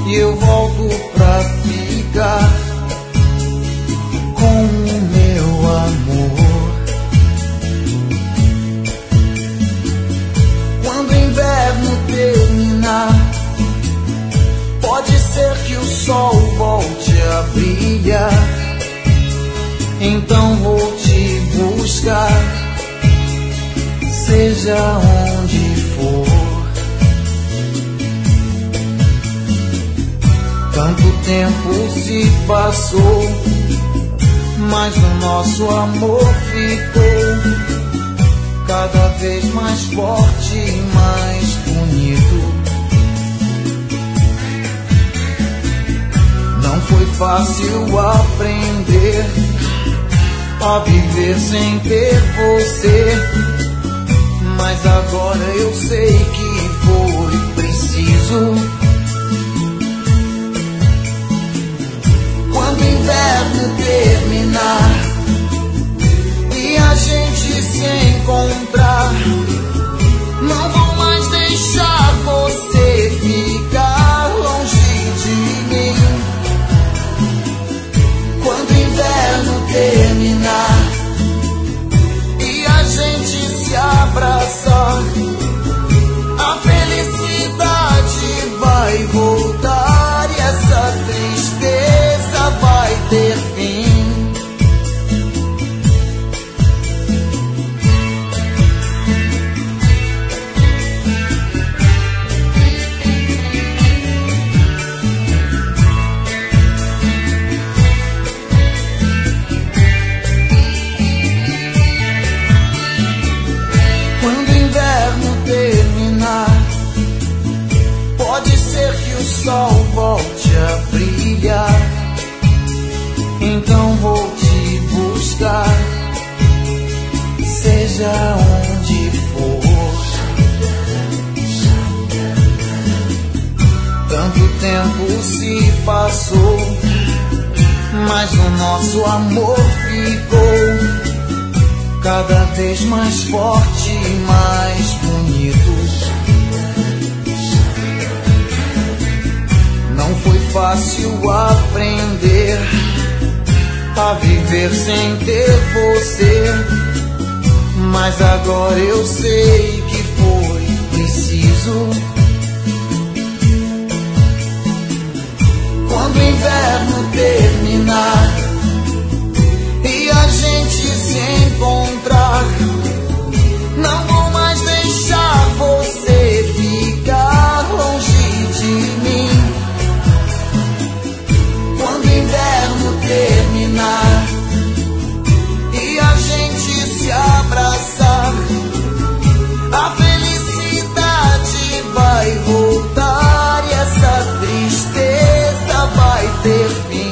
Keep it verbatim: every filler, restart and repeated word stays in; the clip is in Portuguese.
e eu volto pra ficar com o meu amor. Quando o inverno terminar, pode ser que o sol volte a brilhar. Então vou te buscar, seja onde for. Tanto tempo se passou, mas o nosso amor ficou cada vez mais forte e mais bonito. Não foi fácil aprender a viver sem ter você, mas agora eu sei que foi preciso. Quando o inverno terminar e a gente se encontrar, não vou mais deixar você ficar longe de mim. Quando o inverno terminar e a gente se abraçar, a felicidade vai voltar e essa tristeza vai ter fim. Quando o inverno terminar, pode ser que o sol volte a brilhar. Então vou te buscar, seja onde for. Tanto tempo se passou, mas o nosso amor ficou cada vez mais forte e mais bonito. Não foi fácil aprender a viver sem ter você, mas agora eu sei que foi preciso. Quando o inverno terminar e a gente se encontrar, não vou mais deixar você ficar longe de mim. Quando o inverno terminar e a gente se abraçar, a felicidade vai voltar e essa tristeza vai ter fim.